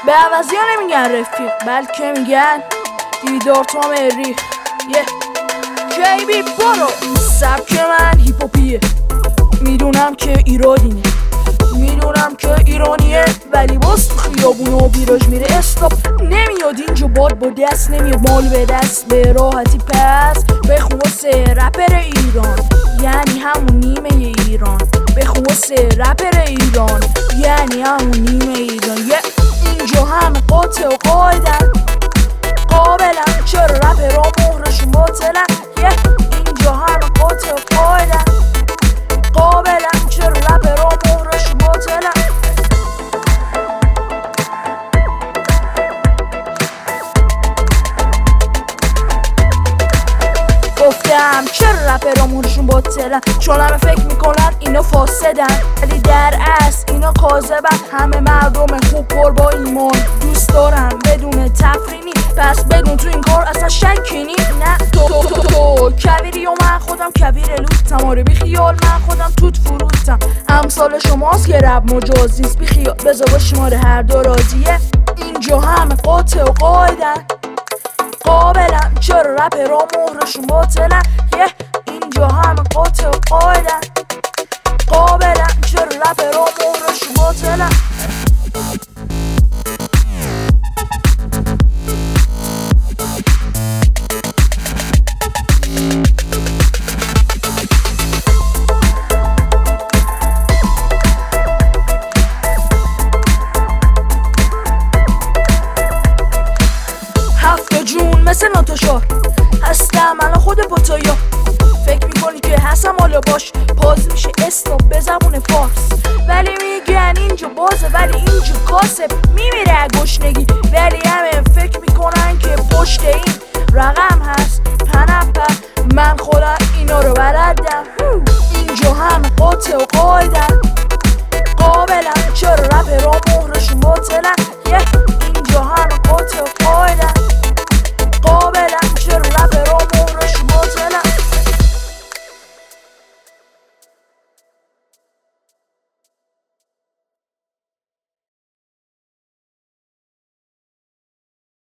به عوضی ها نمیگن رفیق، بلکه میگن دیدار تا مریخ. کیبی برو. سبک من هیپوپیه، میدونم که ایرادینه، میدونم که ایرانیه، ولی باز تو خیابون و بیراج میره استاپ. نمیاد اینجا باد با دست، نمیاد مال به دست به راحتی. پس بخون واسه رپر ایران، یعنی همون نیمه ایران. بخون واسه رپر ایران، یعنی همون نیمه ایران. اینجا همه قاطع و قاعدن، قابلن. چرا رپر ها مهرشون باطلن؟ اینجا همه قاطع و قاعدن، قابلن. چرا رپر ها مهرشون باطلن؟ گفتم چرا رپرها مهرشون باطلن؟ چون همه فکر میکنن اینا فاسدن، ولی در اصل اینا کاذبن. همه مردم خوب پر با ایمان دوست دارن بدون تفرینی. پس بدون تو این کار اصلا شکی نی. نه تو کبیری و من خودم کبیر لوتم. آره بی خیال من خودم توت فروتم. امثال شماست که رب مجاز نیست. بی خیال بذار باشیم آره هر دو راضیه. اینجا همه قاطع و قاعدن، قابلن. چرا رپرها مهرشون باطلن؟ اینجا همه قاطع و قاعدن، قابلن. چرا رپرها مهرشون باطلن؟ مثل ناتاشار هستم الان خود پتایا. فکر میکنی که هستم حالا باش. پاز میشه استاپ به زبون فارس، ولی میگن اینجا بازه، ولی اینجا کاسب میمیره گشنگی. ولی همه فکر میکنن که پشت این رقم هست پنپر. من خودم اینا رو بلدم. اینجا همه قاطع و قاعدن،